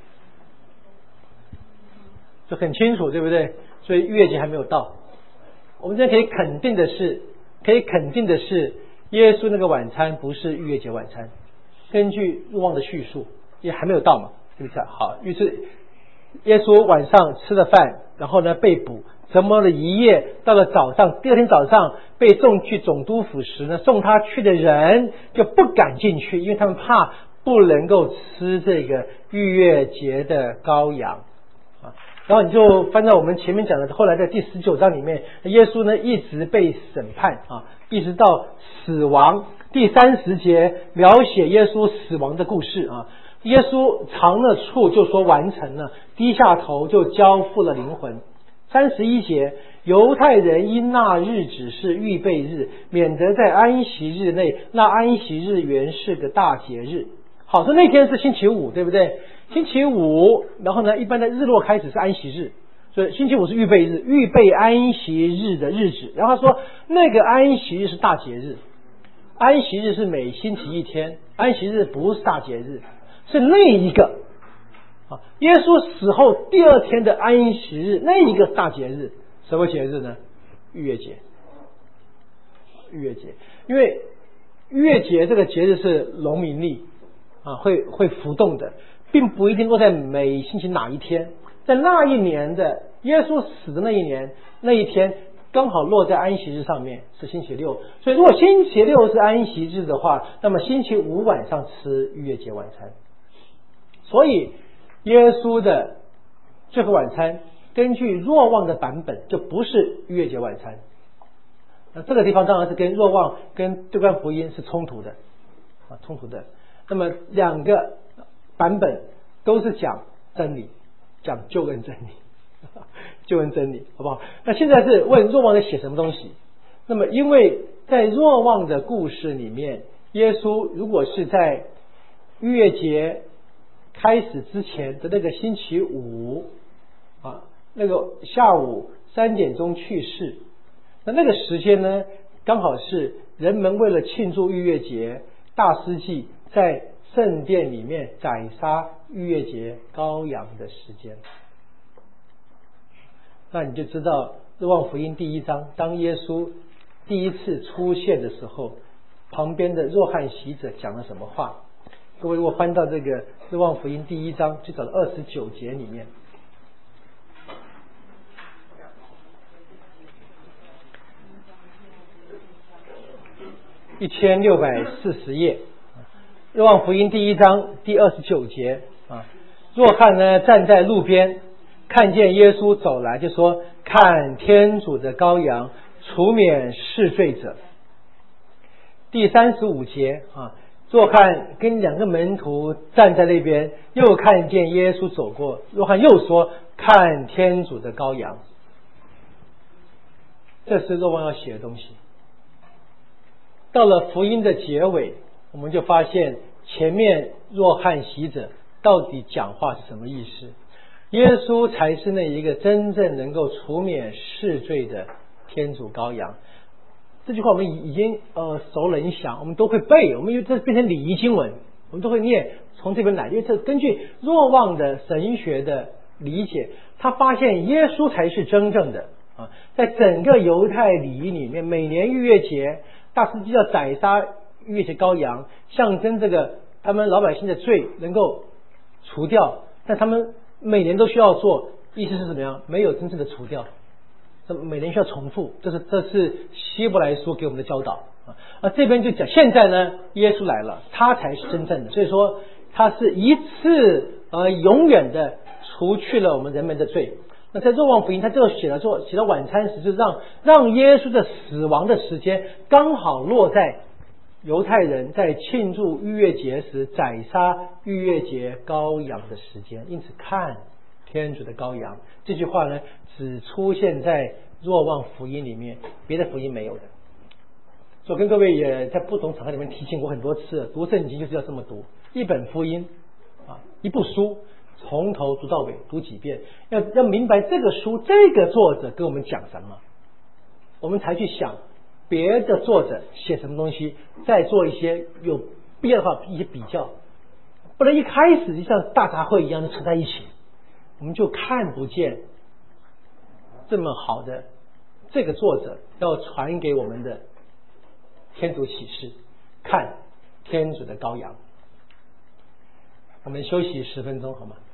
这很清楚，对不对？所以逾越节还没有到。我们今天可以肯定的是，可以肯定的是，耶稣那个晚餐不是逾越节晚餐。根据若望的叙述，也还没有到嘛，是不是？好，于是耶稣晚上吃了饭，然后呢被捕，折磨了一夜，到了早上，第二天早上被送去总督府时呢，送他去的人就不敢进去，因为他们怕不能够吃这个逾越节的羔羊啊。然后你就翻到我们前面讲的，后来在第十九章里面，耶稣呢一直被审判啊，一直到死亡。第三十节描写耶稣死亡的故事啊，耶稣尝了醋就说完成了，低下头就交付了灵魂。三十一节，犹太人因那日只是预备日，免得在安息日内，那安息日原是个大节日。好，说那天是星期五，对不对？星期五，然后呢，一般的日落开始是安息日，所以星期五是预备日，预备安息日的日子。然后他说那个安息日是大节日，安息日是每星期一天，安息日不是大节日，是那一个啊，耶稣死后第二天的安息日，那一个大节日，什么节日呢？逾越节。逾越节，因为逾越节这个节日是农民历啊，会会浮动的，并不一定落在每星期哪一天，在那一年的耶稣死的那一年那一天，刚好落在安息日上面，是星期六。所以如果星期六是安息日的话，那么星期五晚上吃逾越节晚餐。所以耶稣的最后晚餐根据若望的版本就不是逾越节晚餐。那这个地方当然是跟若望跟对观福音是冲突的啊，冲突的。那么两个版本都是讲真理，讲救恩真理，救恩真理，好不好？那现在是问若望在写什么东西？那么因为在若望的故事里面，耶稣如果是在逾越节开始之前的那个星期五啊，那个下午三点钟去世，那那个时间呢，刚好是人们为了庆祝逾越节，大司祭在圣殿里面宰杀逾越节羔羊的时间。那你就知道若望福音第一章，当耶稣第一次出现的时候，旁边的若翰洗者讲了什么话。各位如果翻到这个若望福音第一章最早的二十九节里面，一千六百四十页，若望福音第一章第二十九节啊，若翰呢站在路边，看见耶稣走来，就说：“看天主的羔羊，除免世罪者。”第三十五节啊，若翰跟两个门徒站在那边，又看见耶稣走过，若翰又说：“看天主的羔羊。”这是若望要写的东西。到了福音的结尾，我们就发现前面若翰洗者到底讲话是什么意思？耶稣才是那一个真正能够除免世罪的天主羔羊。这句话我们已经呃熟能详，我们都会背，我们因为这变成礼仪经文，我们都会念，从这边来。因为这根据若望的神学的理解，他发现耶稣才是真正的啊，在整个犹太礼仪里面，每年逾越节大司祭要宰杀逾越节羔羊，象征这个他们老百姓的罪能够除掉，但他们每年都需要做，意思是怎么样？没有真正的除掉，这每年需要重复，这是这是希伯来书给我们的教导啊。啊，这边就讲现在呢，耶稣来了，他才是真正的，所以说他是一次呃永远的除去了我们人们的罪。那在若望福音，他就写了说，写了晚餐时，就让让耶稣的死亡的时间刚好落在犹太人在庆祝逾越节时宰杀逾越节羔羊的时间。因此看天主的羔羊这句话呢，只出现在若望福音里面别的福音没有的。所以跟各位也在不同场合里面提醒过很多次，读圣经就是要这么读，一本福音啊，一部书从头读到尾读几遍，要要明白这个书这个作者跟我们讲什么，我们才去想别的作者写什么东西，再做一些有必要的话一些比较，不能一开始就像大杂烩一样的扯在一起，我们就看不见这么好的这个作者要传给我们的天主启示，看天主的羔羊。我们休息十分钟好吗？